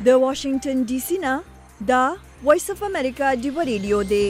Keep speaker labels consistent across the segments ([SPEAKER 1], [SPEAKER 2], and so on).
[SPEAKER 1] د واشنگټن ډي سي نه دا وایس اف امریکا ډیو ریډیو دی.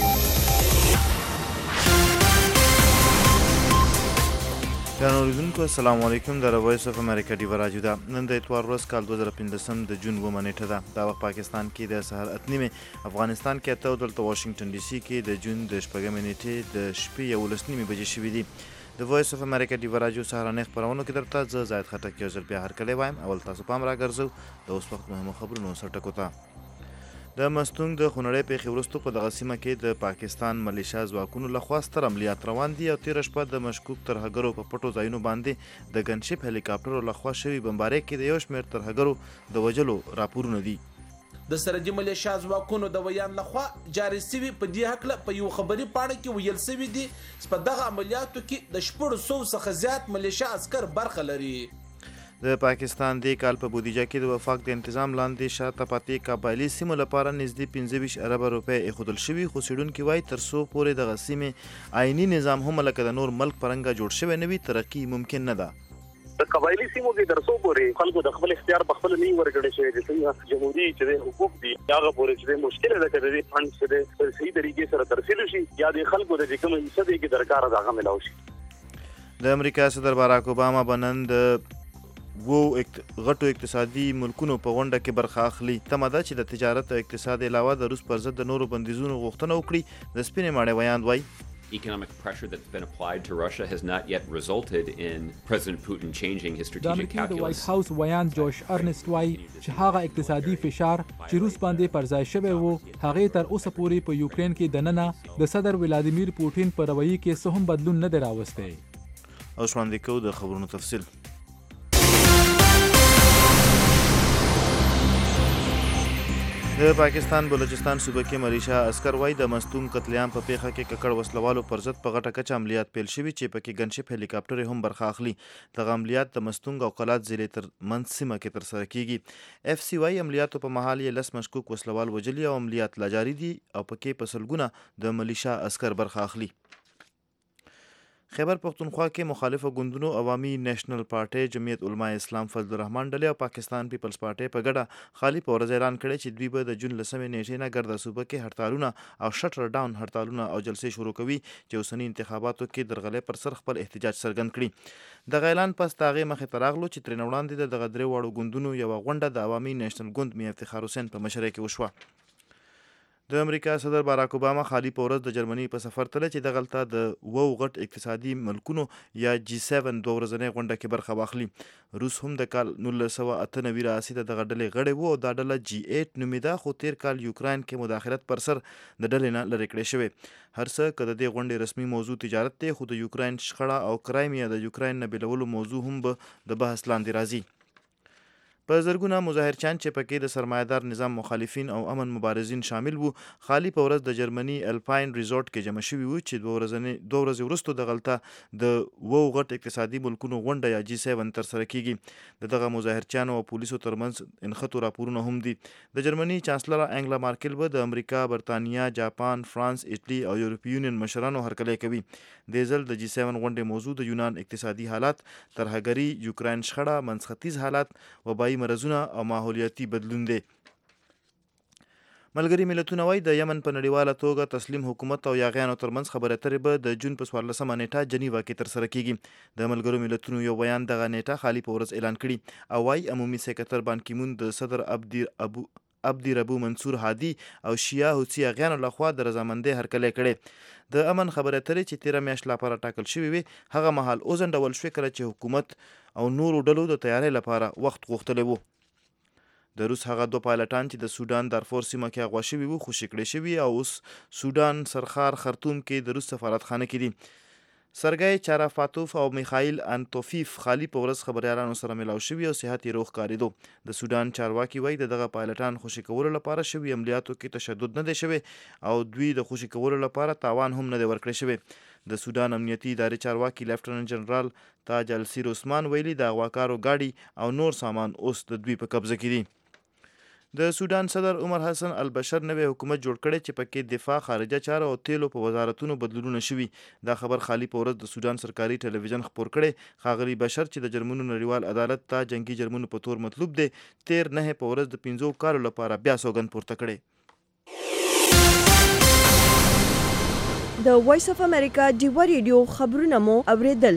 [SPEAKER 2] اوریدونکو السلام علیکم. د وایس اف امریکا ډیو راډیو ده. نن د اتوار ورځ کال 2015 د جون 2 نیټه ده. دا وخت پاکستان کې د سحر 8:30، افغانستان کې اته، دلته واشنگټن ډي سي کې د جون د 4 نیټې د شپې 11:30 بجې شوې دي. د وایس اف امریکا ډیو راډیو سهارنۍ خپرونو کې درته زه زاید خټک یو ځل بیا هرکلی وایم. اول تاسو پام راګرځو د اوس وخت مهمو خبرونو سره ټکو ته. د مستونګ د خونړۍ پیښې وروسته په دغه سیمه کې د پاکستان ملیشیا ځواکونو لخوا ستر عملیات روان دي او تېره شپه د مشکوک ترهګرو په پټو ځایونو باندې د ګنشپ هلیکاپټرو لخوا شوي بمبارۍ کې د یو شمېر ترهګرو د وژلو راپورونه دي.
[SPEAKER 3] د سرحدي ملیشیا ځواکونو د ویان لخوا جاري شوي په دې هکله په یو خبري پاڼه کې ویل شوي دي چې په دغه عملیاتو کې د 600 څخه زیات ملیشیا عسکر برخه لري.
[SPEAKER 2] د پاکستان د کال په بودیجه کې د وفاق د تنظیم لاندې شاته پاتې قبایلي سیمو لپاره نږدې 25 ارب روپۍ ایښودل شوي، خو څېړونکي وایي تر څو پورې دغه سیمې آئیني نظام هم لکه د نور ملک په رنګه جوړ شوی نه وي ترقي ممکن نه ده.
[SPEAKER 4] د قبایلی سیمو کې تر څو پورې خلکو د خپل اختیار په خپل نه ورګړي شوی دي، څنګه جمهوریت چې حقوق دي هغه پورې چې مشکل ده چې د فند څخه په صحیح طریقې سره ترسیل شي یا د خلکو د کوم حصہ دی کې درکار هغه ملاوي شي.
[SPEAKER 2] د امریکا صدر باراک اوباما بنند غټو اقتصادي ملکونو په غونډه کې برخه اخلي. تمه ده چې د تجارت او اقتصاد علاوه د روس پر ضد د نورو بندیزونو غوښتنه وکړي. د سپینې ماڼۍ ویاند وایي
[SPEAKER 5] economic pressure that's been applied to Russia has not yet resulted in President Putin changing his strategic calculus.
[SPEAKER 6] د وایټ هاوس ویان جوش ارنست وایي چې هغه اقتصادي فشار چې روس باندې پر ځای شوی وو هغه تر اوسه پورې په یوکرين کې دننه د صدر ولادیمیر پوټین په رویه کې څه هم بدلون نه دی راوستی.
[SPEAKER 2] او شواندې کوو د خبرونو تفصیل. د پاکستان بلوچستان صوبه کې ملیشیا عسکر وایي د مستونګ قتلیام په پیښه کې ککړ وسلوالو پر ضد په غټه کچه عملیات پیل شوي چې پکې ګنشپ هلیکاپټر هم برخه اخلي. دغه عملیات د مستونګ او قلات ضلع تر منځ سیمه کې ترسره کیږي. اف سی وايي عملیاتو په مهال یې 10 مشکوک وسلوال وژلي او عملیات لا جاري دي او پکې په سلګونه د ملیشیا عسکر برخه اخلي. خیبر پختونخوا کې مخالفو ګوندونو عوامي نیشنل پارټي، جمعیت علماء اسلام، فضل الرحمن ډلې او پاکستان پیپلز پارټي په ګډه خالي په ورځ اعلان کړی چې دوی به د جون 10 نیټې نه ګرده صوبه کې هړتالونه او شټر ډاون هړتالونه او جلسې شروع کوي چې اوسني انتخاباتو کې درغلې پر سر خپل احتجاج څرګند کړي. دغه اعلان پس د هغې مخې ته راغلو چې ترې نه وړاندې دغه درې واړو ګوندونو یوه غونډه د عوامي نیشنل ګوند میا افتخار حسین په مشرۍ کې وشوه. د امریکا صدر باراک اوباما خالي په ورځ د جرمني په سفر تله چې دغلته د غټ اقتصادي ملکونو یا G7 دوه ورځنۍ غونډه کې برخه واخلي. روس هم د کال 1998 راهیسې د دغه ډلې غړی و او دا ډله G8 نومېده، خو تیر کال یوکراین کې مداخلت پر سر د ډلې نه لرې کړی شوی. هر څه که د دې غونډې رسمي موضوع تجارت دی، خو د یوکراین شخړه او کرایمیا د یوکراین نه بیلولو موضوع هم به د بحث لاندې راځي. په زرګونه مظاهرچیان چې پکې د سرمایه‌دار نظام مخالفین او امن مبارزین شامل وو خالي په ورځ د جرمني الپاین ریزورټ کې جمع شوي وو چې دوه ورځې وروسته دغلته د غټ اقتصادي ملکونو غونډه یا G7 ترسره کیږي. دغه مظاهرچیانو او پولیسو ترمنځ انخطو راپورونه هم دي. د جرمني چانسلر انګلا مارکل به د امریکا، برتانیا، جاپان، فرانس، ایټلی او یورپي یونین مشرانو هرکلی کوي. د ځل د G7 غونډې موضوع د یونان اقتصادي حالات، ترهګري، یوکراین شخړه، منځختیځ حالات، وبایي مرضونه او ماحولیاتي بدلون دی. ملګري ملتونه وایي د یمن په نړیواله توګه تسلیم حکومت او یاغیانو ترمنځ خبرې اترې به د جون په 14 نیټه جنیوا کې ترسره کیږي. د ملګرو ملتونو یو بیان دغه نیټه خالي په ورځ اعلان کړي او وایي عمومي سکرټر بان کی مون د صدر عبدی ربو منصور هادي او شیعه حوثي یاغیانو لخوا د رضامندۍ هرکلی کړی. د امن خبرې اترې چې 13 میاشت لپاره ټاکل شوې وي هغه مهال وځنډول شوې کله چې حکومت او نورو ډلو د تیاری لپاره وخت غوښتلی وو. د روس هغه دوه پایلټان چې د سودان دارفور سیمه کې اغوا شوي وو خوشي کړي شوي او اوس سودان سرخار خرطوم کې د روس سفارتخانه کې دي. سرګی چارافاتوف او میخائیل انتوفیف خالي په ورځ خبریالانو سره ملاو شوي او صحت یې روغ ښکارېدو. د سودان چارواکي وایي دغه پایلټان خوشي کولو لپاره شوي عملیاتو کې تشدد نه دی شوی او دوی د خوشي کولو لپاره تاوان هم نه دی ورکړی شوی. د سودان امنیتي ادارې چارواکي لیفټننټ جنرال تاج السیر عثمان ویلي د اغواکارو ګاډي او نور سامان اوس د دوی په قبضه کې دي. د سودان صدر عمر حسن البشر نوې حکومت جوړ کړی چې پکې دفاع، خارجه چارو او تیلو په وزارتونو بدلونونه شوي. دا خبر خالي په ورځ د سودان سرکاري ټلویزیون خپور کړی. ښاغلي بشر چې د جرمونو نړیوال عدالت ته جنگي جرمونو په تور مطلوب دی، 13 په ورځ د 15 کالو لپاره بیا سوګند پورته کړی.
[SPEAKER 1] د وایس اف امریکا ډیوا ریډیو خبرونه مو اوریدل.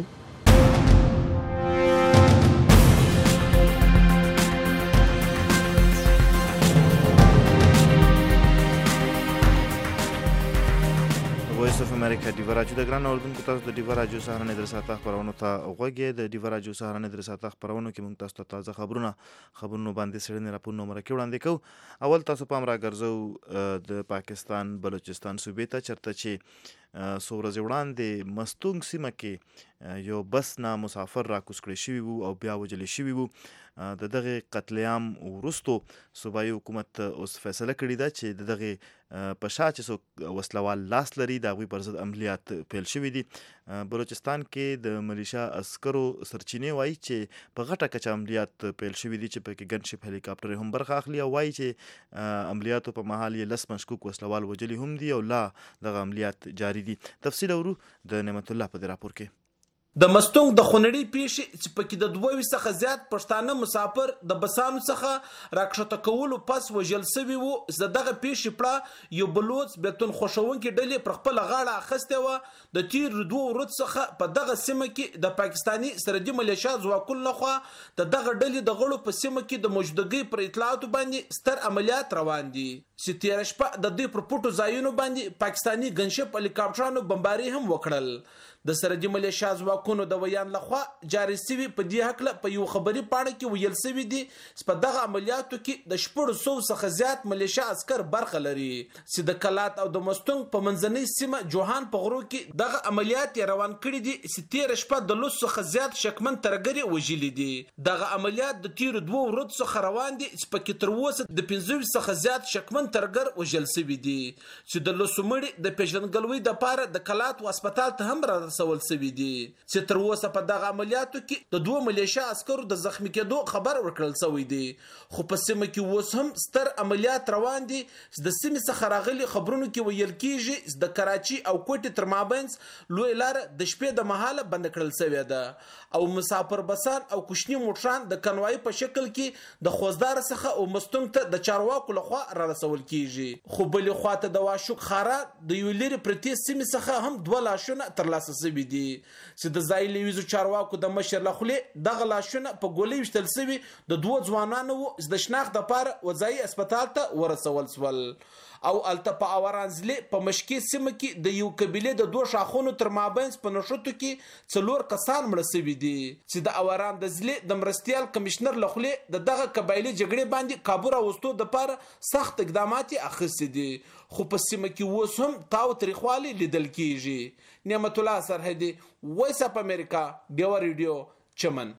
[SPEAKER 2] وایس اف امریکا ډیوا راډیو د ګران اوردونکو تاسو د ډیوا راډیو سهارنۍ د ساعته خبرونو ته غوږی. د ډیوا راډیو سهارنۍ د ساعته خبرونو کې موږ تاسو ته تازه خبرونو باندې سړنې راپورونه مرکه وړاندې کوو. اول تاسو پام راګرځو د پاکستان بلوچستان صوبې ته، چرته چې څو ورځې وړاندې مستونګ سیمه کې یو بس نه مسافر راکوز کړی شوي وو او بیا وژل شوي وو. د دغه قتل عام وروستو صوبایي حکومت اوس فیصله کړې ده چې د دغه په شا چې څوک وسلوال لاس لري د هغوی پر ضد عملیات پیل شوي دي. بلوچستان کې د ملیشیا عسکرو سرچینې وایي چې په غټه کچه عملیات پیل شوي دي چې پکې ګن شپ هلیکاپټر هم برخه اخلي، او وایي چې عملیاتو په مهال یې 10 مشکوک وسلوال وژلي هم دي او لا دغه عملیات جاري دي. تفصیل اورو د نعمت الله په دې راپور کې.
[SPEAKER 3] د مستونګ د خونړۍ پیښې چې پکې د 22 څخه زیات پښتانه مسافر د بسانو څخه راکښته کولو پس وژل شوي وو. دغه پیښې پړه یو بلوڅ بیتون خوښونکي ډلې پر خپله غاړه اخیستې وه. د تېرو 2 ورځو څخه په دغه سیمه کې د پاکستاني سرحدي ملیشیا ځواکونو لخوا د دغه ډلې د غړو په سیمه کې د موجودګۍ پر اطلاعاتو باندې ستر عملیات روان دي چې تېره شپه د دوی پر پټو ځایونو باندې پاکستاني ګنشپ هلیکاپټرانو بمباري هم وکړل. د سرحدي ملیشیا ځواکونو د ویان لخوا جاري شوي په دې هکله په یو خبري پاڼه کې ویل شوي دي چې په دغه عملیاتو کې د 600 څخه زیات ملیشیا عسکر برخه لري چې د کلات او د مستونګ په منځنۍ سیمه جوهان په غرو کې دغه عملیات روان کړي دي چې تېره شپه د 10 څخه زیات شکمن ترګري وژلي دي. دغه عملیات د تېرو 2 ورځو څخه روان دي چې پکې تر اوسه د 15 څخه زیات شکمن ترګر وژل شوي دي چې د لسو مړي د پیژندګلوۍ دپاره د کلات هسپتال ته هم رسول شوي دي چې تر اوسه په دغه عملیاتو کې د 2 ملیشیا عسکرو د زخمی کېدو خبر ورکړل شوی دی. خو په سیمه کې اوس هم ستر عملیات روان دي. د سیمې څخه راغلي خبرونو کې ویل کېږي د کراچي او کوټې تر مابینځ لوی لاره د شپې د مهاله بند کړل شوې ده او مسافر بسان او کوچني موټران د کنوای په شکل کې د خوزدار څخه او مستونګ ته د چارواکو لخوا را رسول کېږي. خو بلې خواته د واشوک خارا د یو لرې پرتې سیمې څخه هم 2 لاشونه ترلاسه شوي دي چې د ځای لویزو چارواکو د مشر لخوا دغه لاشونه په ګولۍ وشتل شوي د 2 ځوانانو د شناخت لپاره وځایي هسپتال ته ورسول شول. او الته په اورانزلې په مشکي سیمه کې د یو قبیلې د 2 شاخونو تر مابینځ په نښتو کې 4 کسان مړه شوي دي چې د اوران د ضلع د مرستیال کمشنر لخوا د دغه قبایلي جګړې باندې کابو راوستو دپاره سخت اقدامات اخیستي دي. خو په سیمه کې اوس هم تاو تریخوالی لیدل کیږي. نعمت الله سرحدي، وایس اف امریکا ډیوا ریډیو، چمن.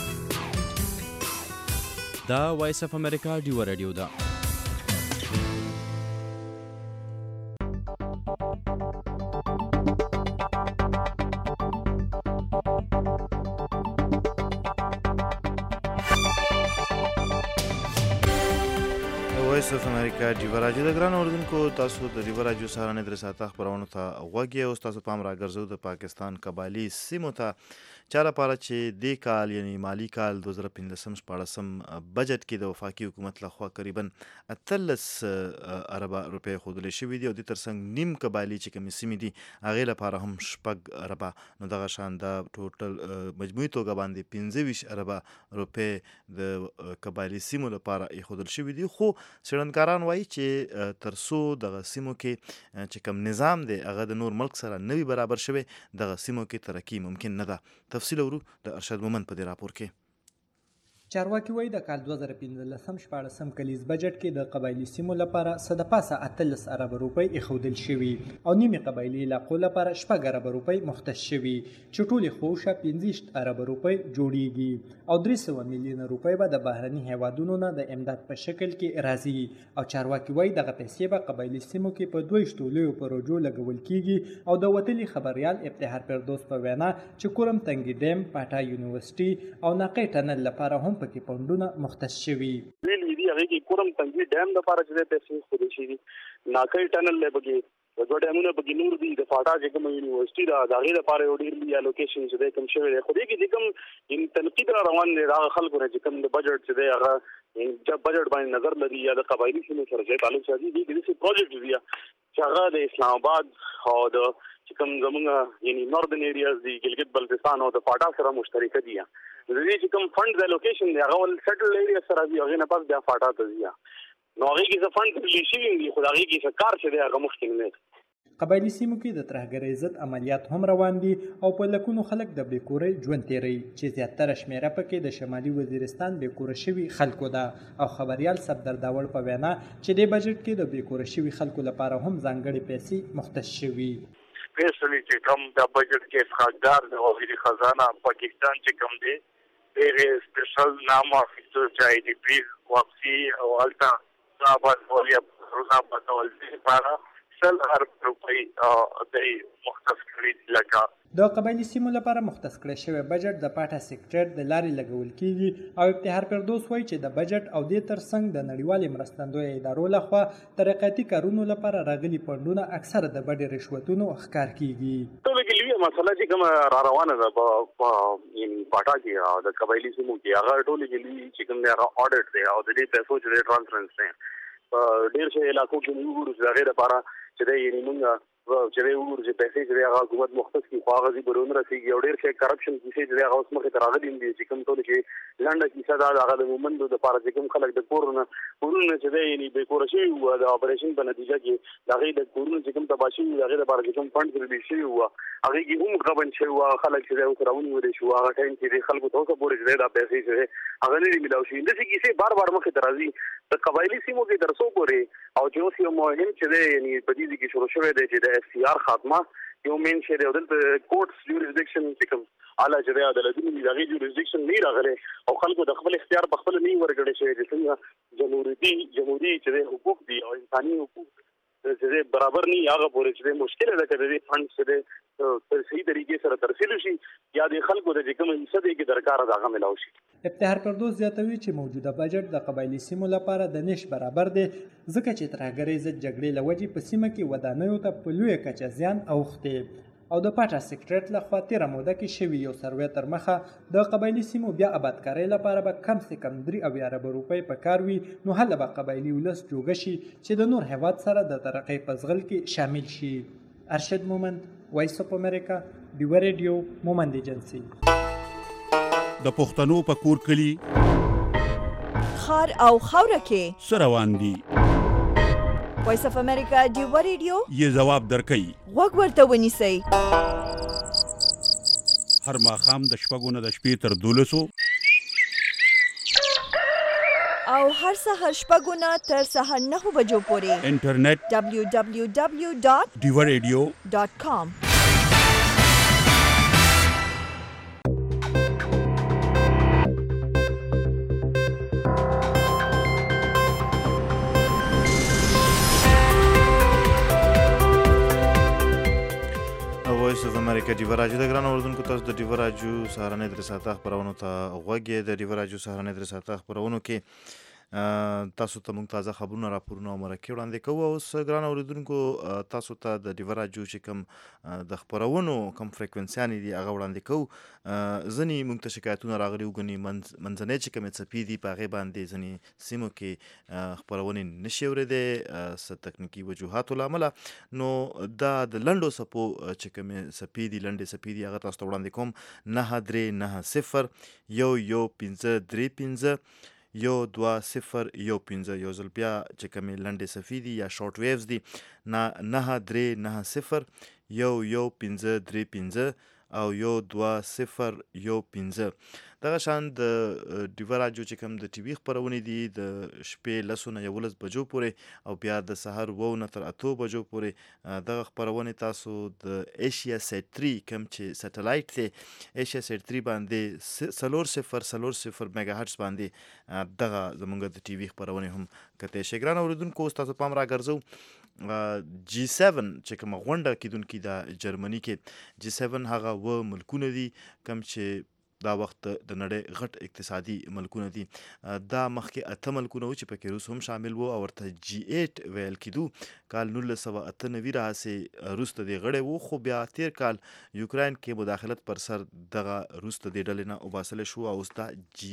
[SPEAKER 7] دا وایس اف امریکا ډیوا ریډیو ده.
[SPEAKER 2] وایس اف امریکا ډیوا راډیو د ګران اوردونکو تاسو د ډیوا راډیو سهارنۍ د ساعته خبرونو ته غوږی. اوس تاسو پام راګرځو د پاکستان قبایلي سیمو ته چا لپاره چې دې کال یعنی مالی کال 2015-14 بجټ کې د وفاقي حکومت لخوا تقریبا 18 اربه روپۍ ښودلې شوي دي او د ترڅنګ نیم قبایلي چې کومې سیمې دي هغې لپاره هم 6 اربه، نو دغه شان د ټوټل مجموعي توګه باندې 25 اربه روپۍ د قبایلي سیمو لپاره ایښودل شوي دي. خو څېړنکاران وایي چې تر څو دغه سیمو کې چې کوم نظام دی هغه د نور ملک سره نه وي برابر شوی، دغه سیمو کې ترقي ممکن نه ده. تفصیل ورو د ارشد مومن په دې راپور کې.
[SPEAKER 8] چارواکي وایي د کال 2015-14 کلیز بجټ کې د قبایلي سیمو لپاره څه د پاسه 18 اربه روپۍ ایښودل شوي او نیمې قبایلي علاقو لپاره 6 اربه روپۍ مختص شوي چې ټولې خوشه 15 اربه روپۍ جوړیږي او 300 میلیونه روپۍ به د بهرني هیوادونو نه د امداد په شکل کې راځي. او چارواکي وایي دغه پیسې به قبایلي سیمو کې په 22 لویو پروژو لګول کیږي. او د وتلي خبریال ابتهار فردوس په وینا چې کورم تنګي ډیم، پاټا یونیورسيټي او ناقې ټنل لپاره هم پکې پوندونه مختص شوي.
[SPEAKER 4] ویل دي هغه کې کورم تنګي ډیم د لپاره چې پیسې خوري شي ناکای ټنل لبګي د ډیمونو په نور دي د فاټا چې کوم یونیورسيټي دا دغه لپاره یو ډیر لوی الوکیشن چې کوم شوی دی خو دې کې کوم ان تنقید روان دي دا خلکو نه چې کوم د بجټ چې دی هغه چې بجټ باندې نظر لري یا د قبایلی سیمو سره چې تعلق ساتي دي د پروجیکټ دی چې هغه د اسلام آباد او د چې کوم زمونږ یعنی ناردن ایریاز دی ګلګت بلتستان او د فاټا سره مشترک دي د دې چې کوم فند د الوکیشن دی هغه ول سیټل ایریا سره دی هغه نه پاس بیا فاټا ته دی نو هغه کې څه فند لیشي دي خو هغه کې څه کار چې دی هغه مشکل نه.
[SPEAKER 8] قبایلی سیمو کې د ترهګرۍ ضد عملیات هم روان دي او په لکونو خلک د بیکورۍ ژوند تیروي چې زیاتره شمیره پکې د شمالي وزیرستان بیکوره شوي خلکو ده او خبریال صفدر داوړ په وینا چې د بجټ کې د بیکوره شوي خلکو لپاره هم ځانګړي پیسې مختص شوي.
[SPEAKER 9] سپیشلی چې کوم د بجټ کې حقدار د وزیر خزانه پاکستان چې کوم دی هغه سپیشل نام اخیستو چې آی ډي پی واپسی او الټا صاحب ولیا روزا بدول دي لپاره سل هر روپۍ د مختص کړي لکه
[SPEAKER 8] د قبایلی سیمو لپاره مختص کړی شوی بجټ د پاټا سیکریټریټ د لارې لګول کیږي او ابتهار فردوس وایي چې د بجټ او د ترڅنګ د نړیوالې مرستندویه ادارو لخوا ترقیاتي کارونو لپاره راغلي فندونه اکثره د بډې رشوتونو ښکار کیږي.
[SPEAKER 4] ټول کې لویه مسله چې کوم را روانه ده په یعنی پاټا کې د قبایلی سیمو کې هغه ټول کې لوی چې کوم نه اډیټ دی او د دې پیسو چې ټرانسفرنس دی ډیر شي علاقو کې موږ د هغه لپاره چې دی یعنی موږ چې ورته پیسې چې هغه حکومت مختص کی خواغزي برون رسیږي او ډیر شي کرپشن کیسې چې هغه اوس مخه تراغلي دي چې کوم ټول کې لنډه کیسه دا هغه د مومندو د لپاره چې کوم خلک د کورونه چې دی یعنی به کور شي او د اپریشن په نتیجه کې هغه د کورونو چې کوم تباشي هغه لپاره چې کوم فند ریلیز شي او هغه کې هم غبن شي او خلک چې اوس راونی وري شو هغه ټایم چې خلکو ته اوسه پورې دا پیسې چې هغه نه ملاوي شي د دې کیسې بار مخه ترازي د قبایلی سیمو کې درسو پورې او چې اوس یو مهم چې دی یعنی په دې کې شروع شوی دی چې د اف سی آر خاتمه یو مین شی دی د کورټس جوریسډکشن چې کوم اعلی جریا عدالتونو د هغې جوریسډکشن نه راغلی او خلکو د خپل اختیار په خپل نه ورکړی شوی چې څنګه جمهوري چې حقوق دي او انساني حقوق چې برابر نه هغه پورې چې مشکل ده کړي فند چې په صحیح طریقې سره ترسیل شي یا د خلکو د کوم حصہ دی کې درکار هغه ملاو شي.
[SPEAKER 8] ابتهار فردوس زیاتوي چې موجوده بجټ د قبایلی سیمو لپاره د نش برابر دی ځکه چې ترهګرۍ ضد جګړې له وجې په سیمه کې ودانیو ته په لویه کچه زیان اوښتی او د پاټا سیکریټریټ لخوا تیره موده کې شوي یو سروې تر مخه د قبایلی سیمو بیا آبادکارۍ لپاره به کم سے کم 3 ارب روپۍ په کار وي نو هله به قبایلی ولس جوګه شي چې د نور هیواد سره د ترقۍ په زغل کې شامل شي. ارشد مومند، وایس اف امریکا، ډیو ریډیو، مومند ایجنسی.
[SPEAKER 10] د پښتنو په کور کلی
[SPEAKER 1] خار او خاوره کې
[SPEAKER 10] سروان دي
[SPEAKER 1] وایس اف امریکا ډیو ریډیو
[SPEAKER 10] یې جواب درکړي
[SPEAKER 1] وګ ورته ونیسئ
[SPEAKER 10] هر ماښام د شپږو نه د شپې تر 12
[SPEAKER 1] او هر سهار شپږو نه تر سهار 9 بجو پورې
[SPEAKER 10] انټرنیټ
[SPEAKER 1] www.diwaradio.com.
[SPEAKER 2] وایس اف امریکا ډیو راجو د ګران اوردونکو تاسو د ډیو راجو سهارنۍ درې ساعته خبرونو ته غوږی د ډیو راجو سهارنۍ درې ساعته خبرونو کې تاسو ته موږ تازه خبرونه راپورونه او مرکې وړاندې کوو. اوس ګران اوریدونکو تاسو ته د ډیو راجو چې کوم د خبرونو کوم فریکونسیانې دي هغه وړاندې کوو. ځینې موږ ته شکایتونه راغلي وګڼي منځنۍ چې کومې څپې دي په هغې باندې ځینې سیمو کې خپرونې نشي اورېدی څه تکنیکي وجوهاتو له امله نو دا د لنډو څپو چې کومې څپې دي لنډې څپې دي هغه تاسو ته وړاندې کوم 9390 12315 یو ځل بیا چې کومې لنډې صفحې دي یا شارټ ویوز دي 9390 او 12015 دغه شان د ډیو راجو چې کوم د ټي وي خبرونه دي د شپې 11 بجو پورې او بیا د سحر 9 تر 8 بجو پورې دغه خبرونه تاسو د ایشیا سیټ 3 کوم چې سټلایټ دی ایشیا سیټ 3 باندې 300 میگا هرتز باندې دغه زمونږ د ټي وي خبرونه هم کته شي. ګران اوریدونکو تاسو پام راګرځو G7 چې کوم غونډه کیدونکې د جرمني کې G7 هغه و ملکونه دي کوم چې دا وخت د نړۍ غټ اقتصادي ملکونه دي. دا مخکې 8 ملکونه و چې پکې روس هم شامل و او ورته G8 ویل کېدو. کال 1998 راهیسې روس ته دې غړی و، خو بیا تیر کال یوکراین کې مداخلت پر سر دغه روس ته دې ډلې نه وباسلی شو او اوس دا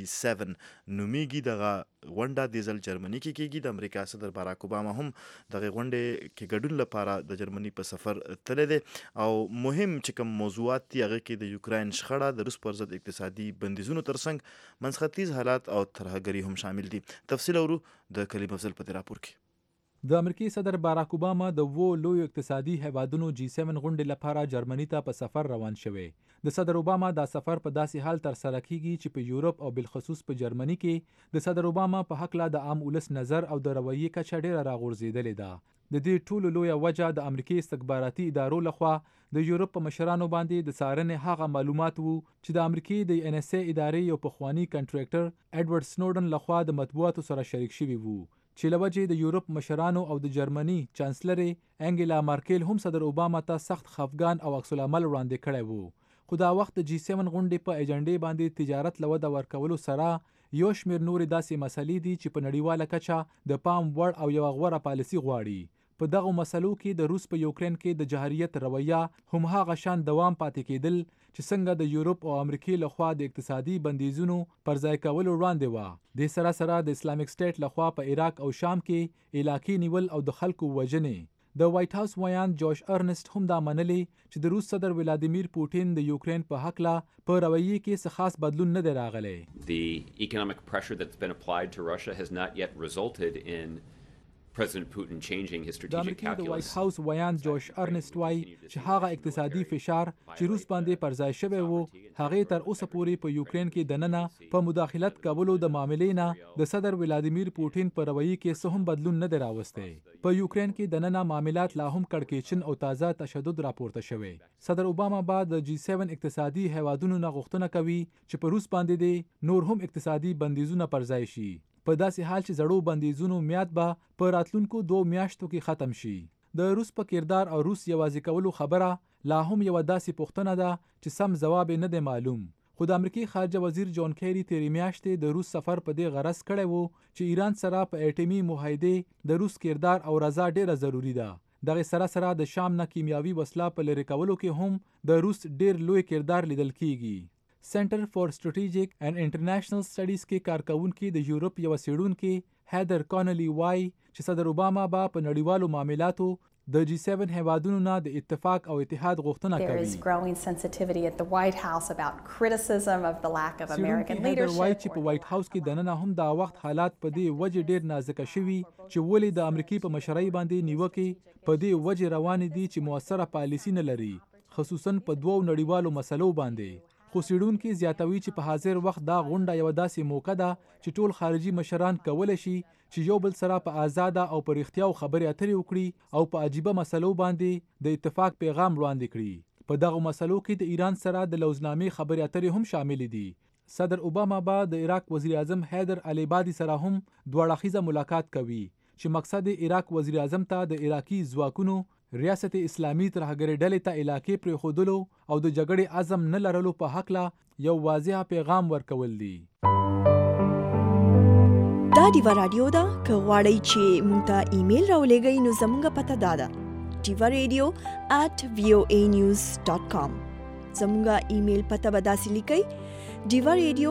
[SPEAKER 2] G7 نومیږي. دغه غونډه دې ځل جرمني کې کېږي. د امریکا صدر باراک اوباما هم دغه غونډې کې ګډون لپاره د جرمني په سفر تللی دی او مهم چې کوم موضوعات دي هغه کې د یوکراین شخړه، د روس پر ضد اقتصادي بندیزونو ترڅنګ منځختیز حالات او ترهګري هم شامل دي. تفصیل اورو د کلیم افضل په دې راپور کې.
[SPEAKER 6] د امریکای صدر باراک اوباما د لویو اقتصادي هیوادونو G7 غونډې لپاره جرمني ته په سفر روان شوی. د صدر اوباما دا سفر په داسې حال تر سره کیږي چې په یورپ او بالخصوص په جرمني کې د صدر اوباما په حق لا د عام ولس نظر او د رویې کچه ډیره راغورځېدلې ده. د دې ټولو لویه وجه د امریکای استخباراتي ادارو لخوا د یورپ په مشرانو باندې د څارنې هغه معلومات وو چې د امریکای د NSA ادارې یو پخوانی کنټریکټر ایډورډ سنوډن لخوا د مطبوعاتو سره شریک شوی وو، چې لوجه د یورپ مشرانو او د جرمني چانسلر انګلا مارکل هم صدر اوباما ته سخت خفګان او عکس العمل وړاندې کړی وو. خو دا وخت د G7 غونډې په ایجنډې باندې تجارت له وده ورکولو سره یو شمېر نورې داسې مسلې دي چې په نړیواله کچه د پام وړ او یوه غوره پالیسي غواړي. په دغه مسلو کې د روس په یوکرین کې د جهریت رویه هم هغه شان دوام پاتې کېدل چې څنګه د یورپ او امریکای لخوا د اقتصادي بندیزونو پر ځای کولو وړاندې وه. د سره د اسلامیک سټیټ لخوا په عراق او شام کې علاقې نیول او د خلکو وژنې. د وایټ هاوس ویان جوش ارنسټ هم دا منلي چې د روس صدر ولادیمیر پوټین د یوکرین په حق لا په رویې کې څه خاص بدلون نه دی راغلی.
[SPEAKER 5] The economic pressure that's been applied to Russia has not yet resulted in President Putin changing his strategic calculus.
[SPEAKER 6] د وایټ هاوس ویان جوش ارنسټ وایي چې هغه اقتصادي فشار چې روس باندې پر ځای شوی وو هغې تر اوسه پورې په یوکرین کې دننه په مداخلت کولو د معاملې نه د صدر ولادیمیر پوټین په رویې کې څه هم بدلون نه دی راوستی. په یوکرین کې دننه معاملات لا هم کړکېچن او تازه تشدد راپورته شوی. صدر اوباما بعد د G7 اقتصادي هیوادونو نه غوښتنه کوي چې په روس باندې د نور هم اقتصادي بندیزونه پر ځای شي، په داسې حال چې زړو بندیزونو میاد به په راتلونکو 2 میاشتو کې ختم شي. د روس په کردار او روس یوازې کولو خبره لا هم یوه داسې پوښتنه ده چې سم ځواب نه دی معلوم. خو د امریکای خارجه وزیر جون کیری تیرې میاشتې د روس سفر په دې غرض کړی وو چې ایران سره په اټومي معاهدې د روس کردار او رضا ډیره ضروری ده. دغه سره د شام نه کیمیاوي وسله په لرې کولو کې هم د روس ډیر لوی کردار لیدل کیږي. سنټر فور سټریټیجیک اینڈ انټرنیشنل سټډیز کې کارکونکي د یورپ یو څېړونکي هیدر کانلی وای چې صدر اوباما به په نړیوالو معاملاتو د G7 هیوادونو نه د اتفاق او اتحاد غوښتنه کوي.
[SPEAKER 11] There is growing sensitivity at the White House about criticism of the lack of American leadership.
[SPEAKER 6] وای چې په وایټ هاوس کې دننه هم دا وخت حالات په دې وجه ډیر نازکه شوي چې ولې د امریکای په مشرۍ باندې نیوکې په دې وجه روانې دي چې موثره پالیسي نه لري، خصوصا په 2 نړیوالو مسلو باندې. خو څېړونکي زیاتوي چې په حاضر وخت دا غونډه یوه داسې موقع ده چې ټول خارجي مشران کولی شي چې یو بل سره په آزاده او په رښتیاو خبرې اترې وکړي او په عجیبه مسلو باندې د اتفاق پیغام وړاندې کړي. په دغه مسلو کې د ایران سره د لوزنامې خبرې اترې هم شامل دي. صدر اوباما به د عراق وزیر اعظم حیدر العبادي سره هم دوه اړخیزه ملاقات کوي چې مقصد عراق وزیر اعظم ته د عراقي ځواکونو ریاست اسلامي ترهګرۍ ډلې ته علاقې پرېښودلو او د جګړې عزم نه لرلو په هکله یو واضح پیغام ورکول دي.
[SPEAKER 1] دا ډیوا رادیو ده، که غواړئ چې موږ ته ایمیل راولېږئ نو زموږ پته دا ده divaradio@voanews.com. زموږ ایمیل پته به داسې لیکئ divaradio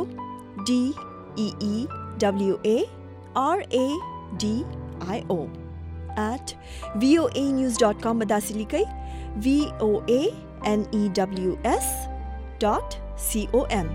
[SPEAKER 1] DEEWARADIO@voanews.com به داسې لیکئ voanews.com.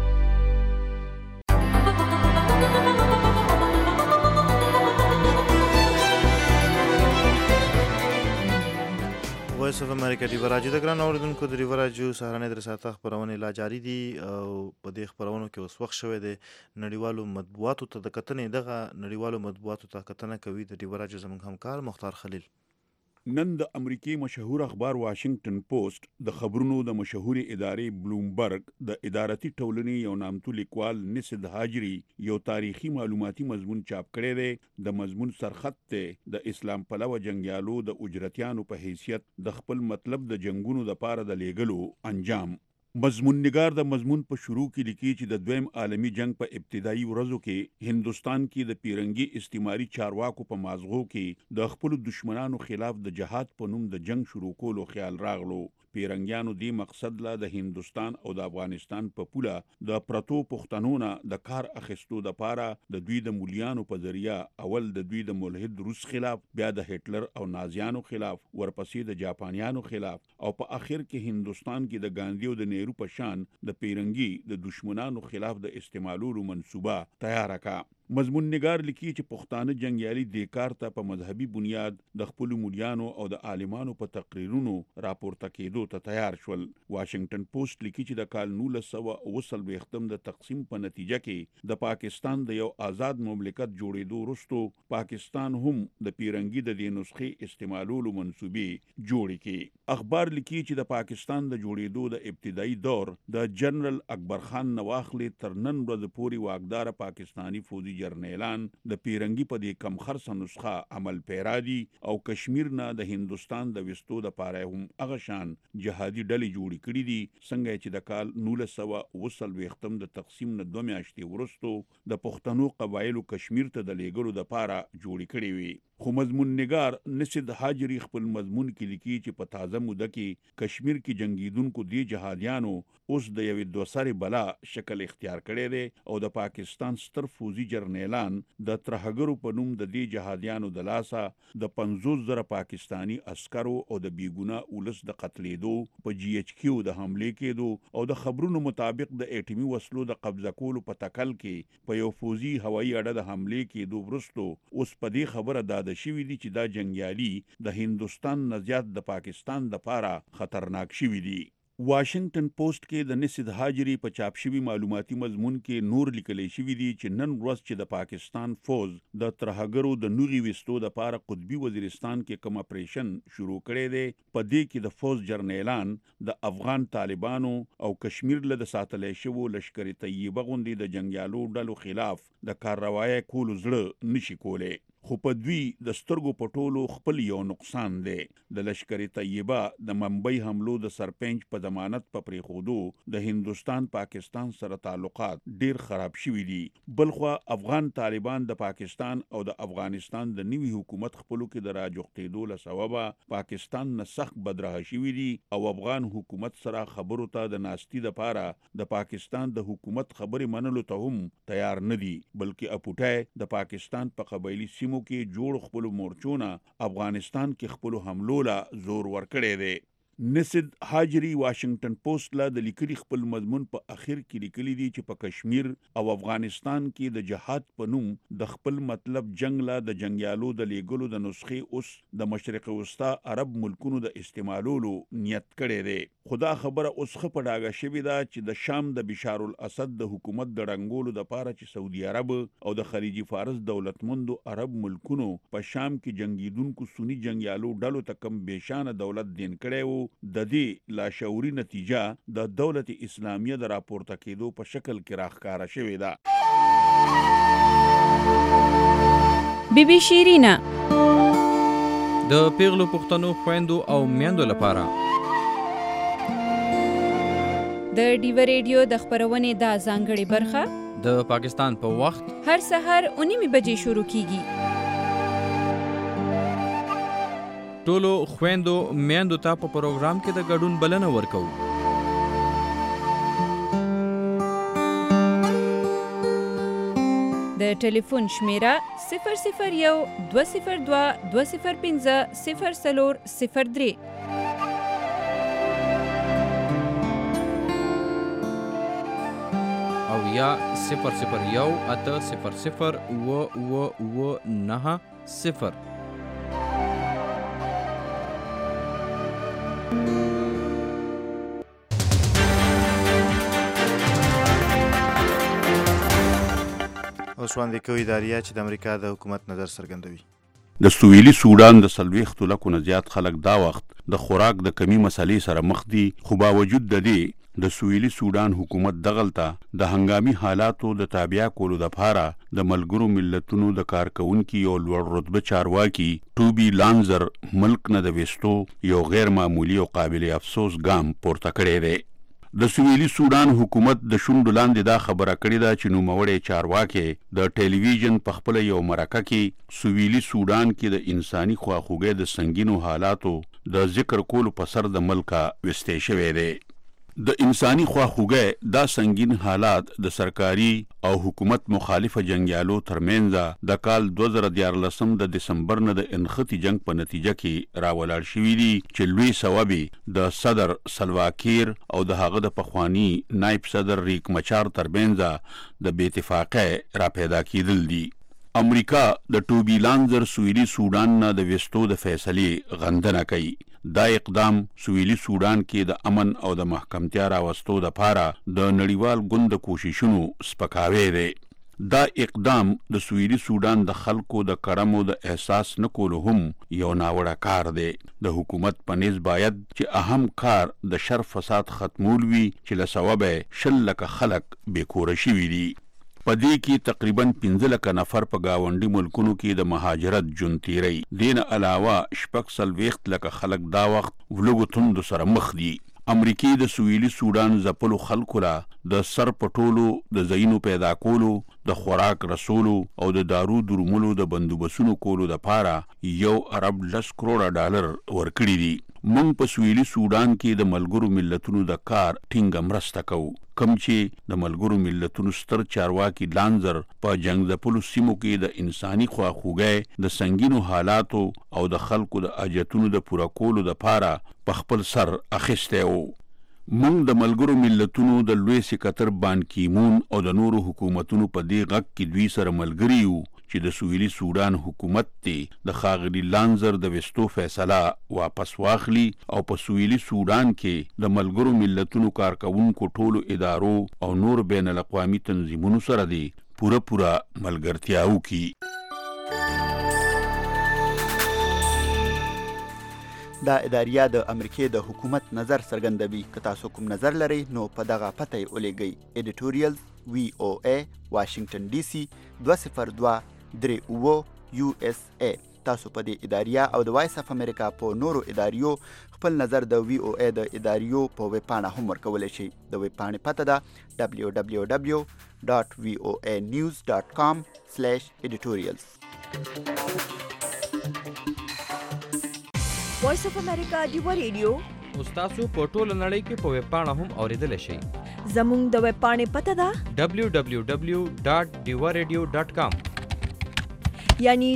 [SPEAKER 2] وایس اف امریکا ډیوا راډیو د ګران اوریدونکو د ډیوا راډیو سهارنۍ د ساعته خپرونې لا جاري دي او په دې خپرونو کې اوس وخت شوی دی نړیوالو مطبوعاتو ته د کتنې. دغه نړیوالو مطبوعاتو ته کتنه کوي د ډیوا راډیو زموږ همکار مختار خلیل.
[SPEAKER 10] نن د امریکای مشهور اخبار واشنگټن پوسټ د خبرونو د مشهوري ادارې بلومبرګ د ادارتي ټولنې یو نامتو لیکوال نسد هاجری یو تاریخي معلوماتي مضمون چاپ کړی دی. د مضمون سرخط ته د اسلام پلوه جنگیالو د اجرتیانو په حیثیت د خپل مطلب د جنگونو د پاره د لیګلو انجام. مضمون نگار د مضمون په شروع کې لیکي چې د دویم عالمي جنگ په ابتدایي ورځو کې هندستان کې د پیرنګي استعماري چارواکو په مازغو کې د خپل دشمنانو خلاف د جهاد په نوم د جنگ شروع کولو خیال راغلو. پیرنګیانو دی مقصد لا د هندستان او د افغانستان په پوله د پرتو پښتنو نه د کار اخیستو د پاره د دوی د مولیانو په ذریعہ اول د دوی د ملحد روس خلاف، بیا د هټلر او نازیانو خلاف، ورپسې د جاپانیانو خلاف، او په اخر کې هندستان کې د ګاندھی او د نهرو په شان د پیرنګي د دشمنانو خلاف د استعمالولو منصوبه تیار کا. مضمون نگار لیکي چې پښتانه جنگیالي د کار ته په مذهبي بنیاد د خپل مولیانو او د عالمانو په تقریرونو راپورته کېدو ته تیار شول. واشنگټن پوسټ لیکي چې د کال 1940 د تقسیم په نتیجه کې د پاکستان د یو آزاد مملکت جوړېدو وروسته پاکستان هم د پیرنګي د دې نسخې استعمالولو منصوبې جوړې کړي. اخبار لیکي چې د پاکستان د جوړېدو د ابتدایي دور د جنرال اکبر خان نواخلی تر نن ورځې پورې واکدار پاکستانی فوجي جرنیلان د پیرنګي په دې کم خرڅه نسخه عمل پیرا دي او کشمیر نه د هندستان د وستو د پاره هم هغه شان جهادي ډلې جوړې کړې دي څنګه چې د کال 1920 د تقسیم نه 2 میاشتې وروسته د پښتنو قبایلو کشمیر ته د لیږلو د پاره جوړې کړې وي. خو مضمون نگار نسید حاجری خپل مضمون کې لیکي چې په تازه موده کې کشمیر کې جنگیدونکو دی جهادیانو اوس د یوې دوسرې بلا شکل اختیار کړی دی او د پاکستان ستر فوجي جرنیلان د ترهګرو په نوم د دی جهادیانو د لاسه د 50,000 پاکستانی عسکرو او د بیګونه ولس د قتلېدو په جی ایچ کیو د حمله کېدو او د خبرونو مطابق د اټومي وسلو د قبضه کولو په تکل کې په یو فوجي هوایي اډه د حمله کېدو وروسته اوس په دې خبره د شوی دي چې دا جنگیالي د هندستان نه زیات د پاکستان د پاره خطرناک شوی دي. واشنگټن پوسټ کې د نسید حاجری په چاپ شوی معلوماتي مضمون کې نور لیکل شوی دی چې نن ورځ چې د پاکستان فوج د ترهګرو د نوغي وستو د پاره قطبي وزیرستان کې کوم اپریشن شروع کړی دی په دې کې د فوج جرنیلان د افغان طالبانو او کشمیر له د ساتلې شوو لشکري طیبه غوندي د جنگیالو ډلو خلاف د کاروایی کولو زړه نشي کوله. خو په دوی د سترګو پټولو خپل یو نقصان دی. د لشکري طیبه د ممبئی حملو د سرپنچ په ضمانت په پریخودو د هندستان پاکستان سره تعلقات ډیر خراب شوي دي. بلخوا افغان طالبان د پاکستان او د افغانستان د نوي حکومت خپلو کې د راجوختېدو له سببه پاکستان نه سخت بدراه شوي دي او افغان حکومت سره خبرو ته د ناستي د پاره د پاکستان د حکومت خبرې منلو ته هم تیار نه دي بلکې اپوټای د پاکستان په قبایلی سیمو کې جوړ خپل مورچونه افغانستان کې خپل حملو لا زور ورکړی دی. نسید حاجری واشنگټن پوسټ لا د لیکلي خپل مضمون په اخر کې لیکلي دي چې په کشمیر او افغانستان کې د جهاد په نوم د خپل مطلب جنگ لا د جنگیالو د لیګلو د نسخې اوس د مشرق وسطا عرب ملکونو د استعمالولو نیت کړی دی. خدا خبره اوس په ډاګه شوې ده چې د شام د بشار الاسد د حکومت د رنګولو د پاره چې سعودي عرب او د خلیجي فارس دولتمندو عرب ملکونو په شام کې جنگیدونکو سنی جنگیالو ډلو ته کم بشانه دولت دین کړی وو د دې لاشعوري نتیجه د دولت اسلامیه د راپورته کېدو په شکل کې راښکاره شوې ده.
[SPEAKER 12] بی بی شیرینا
[SPEAKER 7] د پیغلو پښتنو خويندو او میندو لپاره
[SPEAKER 12] د ډیو ریډیو د خبرونې د ځانګړي برخه
[SPEAKER 7] د پاکستان په وخت
[SPEAKER 12] هر سحر 9 بجې شروع کیږي.
[SPEAKER 7] ټولو خويندو میندو ته په پروګرام کې د ګډون بلنه ورکو.
[SPEAKER 12] د ټلیفون شمیره 001-202-205-0403
[SPEAKER 7] او یا 001-800-990.
[SPEAKER 2] اوس وړاندې کوي اداریه چې د امریکا د حکومت نظر څرګندوي.
[SPEAKER 10] د سویلي سودان د 40 لکو نه زیات خلک دا وخت د خوراک د کمی مسلې سره مخ دي، خو باوجود د دې د سویلي سودان حکومت دغلته د هنګامي حالاتو د تابع کولو لپاره د ملګرو ملتونو د کارکونکو یو لوړ رتبه چارواکي ټوبي لانزر ملک نه د وستو یو غیر معمولی او قابل افسوس ګام پورته کړی دی. د سویلي سودان حکومت د شونډو لاندې دا خبره کړې ده چې نوموړی چارواکي د ټلویزیون په خپل یو مرکه کې سویلي سودان کې د انساني خواخوږۍ د سنگینو حالاتو د ذکر کولو په سر د ملکه وستی شوی دی. د انساني خواخوږۍ دا سنگین حالات د سرکاري او حکومت مخالفه جنگیالو ترمنځ د کال 2014 د دسمبر نه د انختی جنگ په نتیجه کې راولاړ شوي دي چې لوی سبب د صدر سلواکیر او د هغه د پخوانی نائب صدر ریک مچار ترمنځ د بې اتفاقۍ را پیدا کېدل دي. امریکا د ټوبی لانزر سویلي سودان نه د وستو د فیصلې غندنه کوي. دا اقدام سویلي سودان کې د امن او د محکمتیا راوستو دپاره د نړیوال ګوند د کوششونو سپکاوی دی. دا اقدام د سویلي سودان د خلکو د کرمو د احساس نه کولو هم یو ناوړه کار دی. د حکومت په نس باید چې اهم کار د شر فساد ختمول وي چې له سببه 10 لکه خلک بېکوره شوي دي. په دې کې تقریبا 15 لکه نفر په گاونډي ملکونو کې د مهاجرت ژوند تیری. دین علاوه 40 لکه خلک دا وخت ولګو توندو سره مخ دي. امریکای د سویلي سودان ځپلو خلکو لا د سر پټولو د ځایونو پیدا کولو د خوراک رسولو او د دارو درملو د بندوبسونو کولو دپاره $1 ارب $10 ورکړي دي. موږ په سویلي سودان کې د ملګرو ملتونو د کار ټینګه مرسته کوو، کوم چې د ملګرو ملتونو ستر چارواکي لانزر په جنگ ځپلو سیمو کې د انساني خواخوږۍ د سنگینو حالاتو او د خلکو د اجتونو د پوره کولو دپاره په خپل سر اخیستی و. موږ د ملګرو ملتونو د لوی سکتر بان کیمون او د نورو حکومتونو په دې غږ کې دوی سره ملګري یو چې د سویلي سودان حکومت ته د ښاغلي لانزر د وستو فیصله واپس واخلي او په سویلي سودان کې د ملګرو ملتونو کارکوونکو ټولو ادارو او نور بین الاقوامي تنظیمونو سره دی پوره ملګرتیا وکړي.
[SPEAKER 13] دا اداریه د امریکای د حکومت نظر څرګندوي. که تاسو کوم نظر لرئ نو په دغه پته یې ولیږئ. ایډیټوریل VOA واشنگټن DC 20238 USA. تاسو په دې اداریه او د وایس اف امریکا په نورو اداریو خپل نظر د VOA د اداریو په ویب پاڼه هم ورکولی شئ. د ویب پاڼې پته ده www.voanews.com/editorials.
[SPEAKER 1] وایس اف امریکا ډیوا ریډیو
[SPEAKER 7] تاسو په ټوله نړۍ کې په ویب پاڼه هم اوریدلی شئ.
[SPEAKER 1] زموږ د ویب پاڼې پته ده
[SPEAKER 7] www.diwaradio.com
[SPEAKER 1] یعنی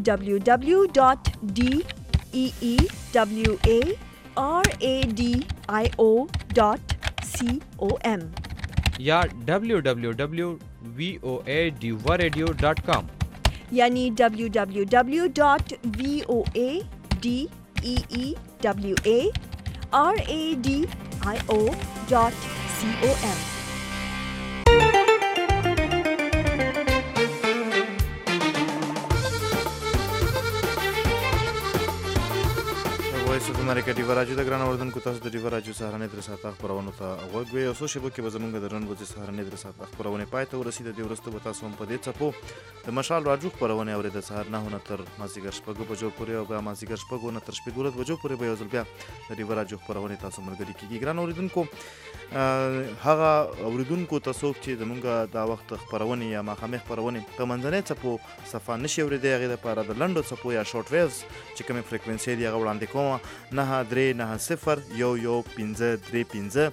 [SPEAKER 1] www.deewaradio.com
[SPEAKER 7] یا www.voadiwaradio.com
[SPEAKER 1] یعنی www.voadeewaradio.com.
[SPEAKER 2] وایس اف امریکا ډیوا راډیو د ګران اوردونکو تاسو د ډیوا راډیو سهارنۍ درې ساعته خپرونو ته غوږ وئ. او څو شیبو کې به زموږ د نن ورځې سهارنۍ درې ساعته خپرونې پای ته ورسېده. دې وروسته به تاسو هم په دې څپو د مشال راډیو خپرونې اورئ. د سهار 9 نه تر مازدیګر 6 بجو پورې او بیا مازدیګر 6 نه تر 11 بجو پورې به یو ځل بیا د ډیوا راډیو خپرونې تاسو ملګري کېږي. ګران اوریدونکو، هغه اوریدونکو ته څوک چې زموږ دا وخت خپرونې یا ماښامي خپرونې په منځنۍ څپو صفا نشي اورېدی، هغې دپاره د لنډو څپو یا شورټ ویوز چې کومې فریکوینسۍ دي هغه وړاندې کومه 93901535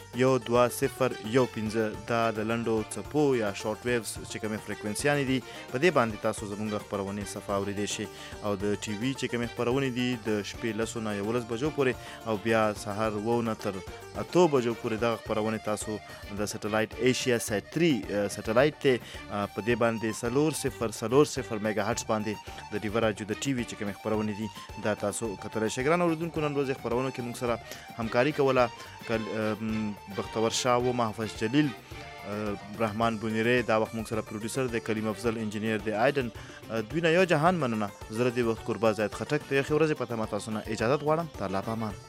[SPEAKER 2] 120115 دا د لنډو څپو یا شورټ ویوز چې کومې فریکوینسیانې دي په دې باندې تاسو زموږ خپرونې صفا اورېدی شي. او د ټي وي چې کومې خپرونې دي د شپې 10 نه 11 بجو پورې او بیا سهار 9 نه تر 8 بجو پورې دغه خپرونې تاسو د سټلایټ ایشیا سیټ 3 سټلایټ ته په دې باندې 400 میگا هرټز باندې د ډیوا راډیو د ټي وي چې کومې خپرونې دي دا تاسو کتلی شئ. ګران اوریدونکو، نن ورځې خپرونو کې موږ سره همکاري کوله بختور شاه و محفظ جلیل، رحمان بونیری دا وخت موږ سره پروډوسر دی، کلیم افضل انجینیر دی، آیډن. دوی نه یو جهان مننه. زه د دې وخت قربا زید خټک د یخې ورځې په تمه تاسو نه اجازت غواړم. تعالی په امان.